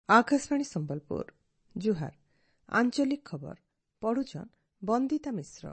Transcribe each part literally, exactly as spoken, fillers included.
आकाशवाणी संबलपुर जुहार आंचलिक खबर पढ़ुछन बंदिता मिश्र।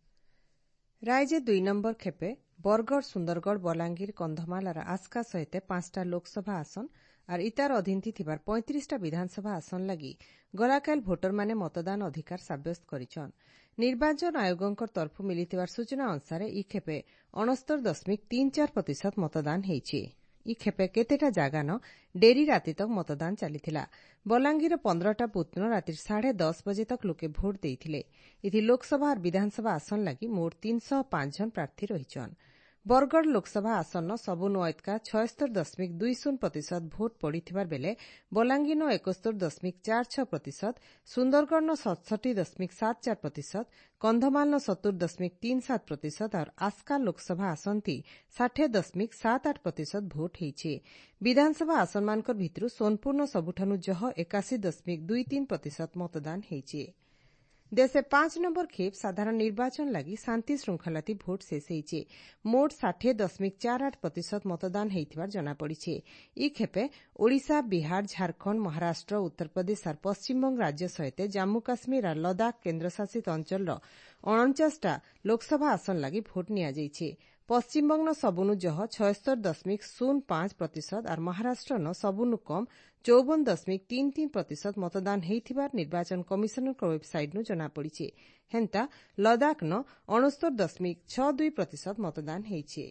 रायजे दुई नंबर खेपे बरगढ़ सुंदरगढ़ बलांगीर कंधमाल और आस्का सहित पांचटा लोकसभा आसन और इतार अधीन थिबार पैंतीसटा विधानसभा आसन लगी गलाकाल भोटर माने मतदान अधिकार साब्यस्त करिछन। निर्वाचन आयोगों तरफ मिलिथिबार सूचना अनुसार ई खेपे अणस्तर दशमिक तीन चार प्रतिशत मतदान हेइछि। ई खेपे केतेटा जागान डेरी राति तक मतदान चलीथिला। बलांगीर पंद्रहटा बुथन राति साढ़े दस बजे तक लोके भोट देइथिले। इथि लोकसभा और विधानसभा आसन लगी मोट तीन सौ पांच जन प्रार्थी रहिछन। बरगढ़ लोकसभा आसन सबुनु ऐतका छयस्तर दशमिक दुई शून्य प्रतिशत भोट पड़िथिबार बेले बलांगीर एकस्तर दशमिक चार छ प्रतिशत, सुंदरगढ़ सतसठी दशमिक सात चार प्रतिशत, कंधमाल सत्तर दशमिक तीन सात प्रतिशत और आस्का लोकसभा आसन थी षाठे दशमिक सात आठ प्रतिशत भोट हेइछि। विधानसभा आसन मानकर भितरु सोनपुर सबुठानु जह एकाशी दशमिक दुई तीन प्रतिशत मतदान हेइछि। देशे पांच नंबर खेप साधारण निर्वाचन लगी शांति श्रृंखलाती भोट शेष हेइछि। मोट षाठे दशमिक चार आठ प्रतिशत मतदान हेइथिबार जनापड़िछि। ई खेपे ओडिशा, बिहार, झारखंड, महाराष्ट्र, उत्तर प्रदेश और पश्चिमबंग राज्य सहित जम्मू काश्मीर और लदाख केन्द्रशासित अंचल अणचाशटा लोकसभा आसन लगी भोट नियाଯାଇଛି। पश्चिमबंग सबुनु जह छयस्तर दशमिक शून्य पांच प्रतिशत और महाराष्ट्र न सबुनु कम चौवन दशमिक तीन तीन प्रतिशत मतदान हेइथिबार निर्वाचन कमिशनर वेबसाइट नु जनापड़िछि। हेंता लदाख न अणस्तर दशमिक छ दुई प्रतिशत मतदान हेइछि।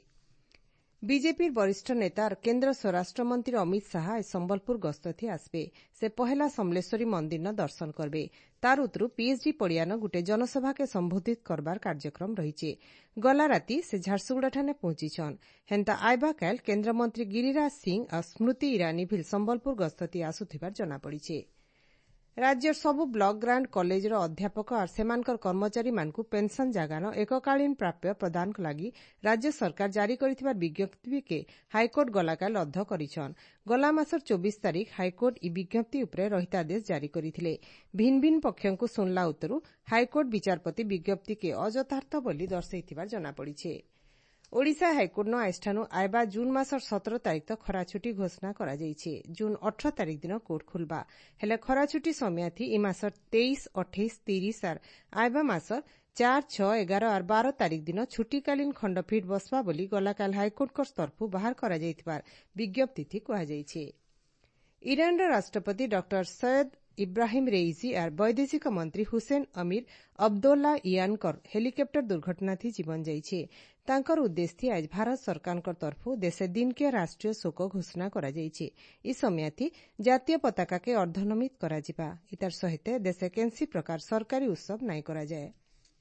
बीजेपी वरिष्ठ नेता और केन्द्र स्वराष्ट्र मंत्री अमित शाह आज संबलपुर गस्तथी आसबे। से पहला समलेश्वरी मंदिर न दर्शन करबे। तार उतरु पीएचडी पड़ियान गुटे जनसभा के संबोधित करबार कार्यक्रम रहिछि। गला राति से झारसुगुड़ा ठाने पहुंचीछन। हेंता आइबा काल केन्द्रमंत्री गिरिराज सिंह और स्मृति ईरानी भिल संबलपुर गस्तथी आसुथिबार जनापड़िछि। राज्य सबु ब्लॉक ग्रांट कॉलेज अध्यापक और सेमानकर कर्मचारी मानकु पेंशन जागान एककालीन प्राप्य प्रदान लगी राज्य सरकार जारी करिथिबार विज्ञप्ति के हाईकोर्ट गलाकाल रद्द करिछन। गला मासर चौबीस तारीख हाईकोर्ट ई विज्ञप्ति उपरे रहितादेश जारी करिथिले। भिन्न भिन्न पक्षों सुनला उतरु हाईकोर्ट विचारपति विज्ञप्ति के अयथार्थ बोली दर्शाइथिबार जनापड़िछि। ओडिशा हाईकोर्ट न आइठानु आइबा जून मासर सतर तारीख तक खरा छुट्टी घोषणा करा जाइछि। जून अठर तारीख दिन कोर्ट खुलबा हेले खरा छुट्टी समय थी ई मासर तेईस, अठाईस, तीस और आइबा मासर चार, छ, एगार और बारह तारीख दिन छुट्टीकालीन खंडपीठ बसबा बोली गलाकाल हाईकोर्ट तरफु बाहर करा जाइथिबार विज्ञप्ति थी कहा जाइछि। इरान राष्ट्रपति डॉक्टर सैयद इब्राहिम रेइजी और वैदेशिक मंत्री हुसैन अमीर अब्दुल्ला इयानकर हेलिकप्टर दुर्घटना थी जीवन जाइछि। तांकर उद्देश्य थी आज भारत सरकार तरफु देशे दिन के राष्ट्रीय शोक घोषणा करा जाइछि। इस समय थी जातीय पताका के अर्धनमित करा जिबा। इतार सहित देशे केनसी प्रकार सरकारी उत्सव नाई करा जाए।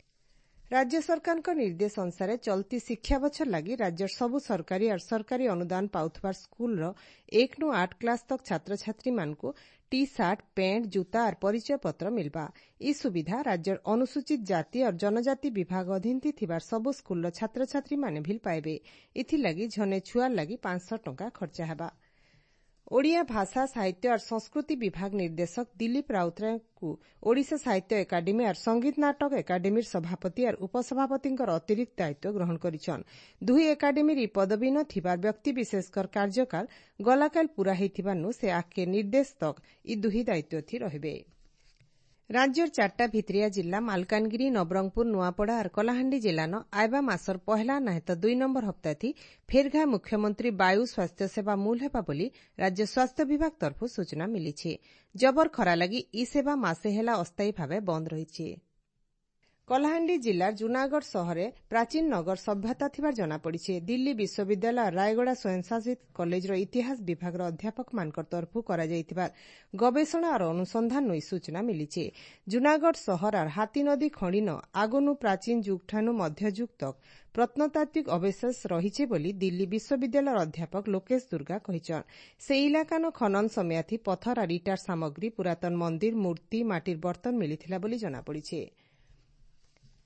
राज्य सरकार का निर्देश अनुसार चलती शिक्षा बछर लगी राज्य सबु सरकारी और सरकारी अनुदान पाउथबार स्कूल रो एक नु आठ क्लास तक छात्र छात्री मानकु टी शार्ट, पैंट, जूता और परिचय पत्र मिलबा। ई सुविधा राज्य अनुसूचित जाति और जनजाति विभाग अधीन थिबार सबु स्कूल छात्र छात्री माने भिल पाइबे। इथि लगी झने छुआर लगी पांच सौ टंका खर्चा हेबा। ओडिया भाषा साहित्य और संस्कृति विभाग निर्देशक दिलीप राउतराय को ओडिशा साहित्य एकाडेमी और संगीत नाटक एकाडेमी सभापति और उपसभापति अतिरिक्त दायित्व ग्रहण करिछन। दुई एकाडेमी पदवी न थिबार व्यक्ति विशेषकर कार्यकाल गलाकाल पूरा हेइथिबारनु से आके निर्देश तक ई दुई दायित्व थी रहिबे। राज्यर चारटा भित्रिया जिला मालकानगिरी, नवरंगपुर, नुआपड़ा और कलाहांडी जिलान आइबा मासर पहला नाहेत दुई नंबर हप्ता थी फेरघा मुख्यमंत्री वायु स्वास्थ्य सेवा मूल हेबा बोली राज्य स्वास्थ्य विभाग तरफु सूचना मिली। जबर खरा लगी ई सेवा मासे हेला अस्थायी भावे बंद रही। कलाहांडी जिलार जूनागढ़ सहरे प्राचीन नगर सभ्यता थिबार जनापड़िछि। दिल्ली विश्वविद्यालय और रायगड़ा स्वयंशासित कॉलेजर इतिहास विभाग अध्यापक मानकर तरफु करा जाइथिबार गवेषणा और अनुसंधान नु सूचना मिली। जूनागढ़ सहर और हाथी नदी खणीन आगोनु प्राचीन जुग ठानु मध्य जुग तक प्रत्नतात्विक अवशेष रहिछे बोली दिल्ली विश्वविद्यालय अध्यापक लोकेश दुर्गा कहिछन। से इलाकान खनन समय थी पत्थर और इटार सामग्री, पुरातन मंदिर, मूर्ति, माटिर बर्तन मिलिथिला बोली जनापड़िछि।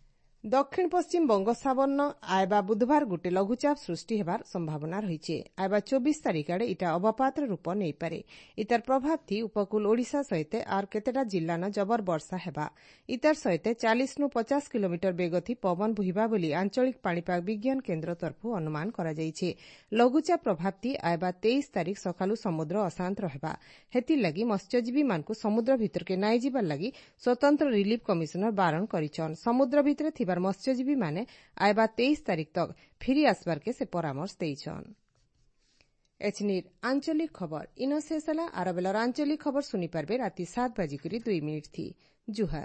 दक्षिण पश्चिम बंगोपसागर आयबा बुधवार गोटे लघुचाप सृष्टि हेबार संभावना रही। आयबा चौबीस तारिख आड़े इटा अवपातर रूप नहीं पारे। इतार प्रभाव थी उपकूल ओडिशा सहित आर केतेटा जिल्लान जबर वर्षा हेबा। इतार सहित चालीस नु पचास किलोमीटर बेग थी पवन बुहिबा बोली आंचलिक पाणीपाग विज्ञान केन्द्र तरफु अनुमान करा जाइछे। लघुचाप प्रभाव थी आयबा तेईस तारिख सकालु समुद्र अशांत रहबा। हेति लगी मत्स्यजीवी मानकु समुद्र भितर के नाई जिबार लगी स्वतंत्र रिलीफ कमिशनर बारण करिछन। समुद्र भितर थिबार मत्स्यजीवी माने आयबा तेईस तारिख तक फिरी आसबार के से परामर्श देइछन। एचनिर आंचलिक खबर इन शेष होला। आरबेलर आंचलिक खबर सुनी पारबे राति सात बाजिकरी दुई मिनिट थी। जुहार।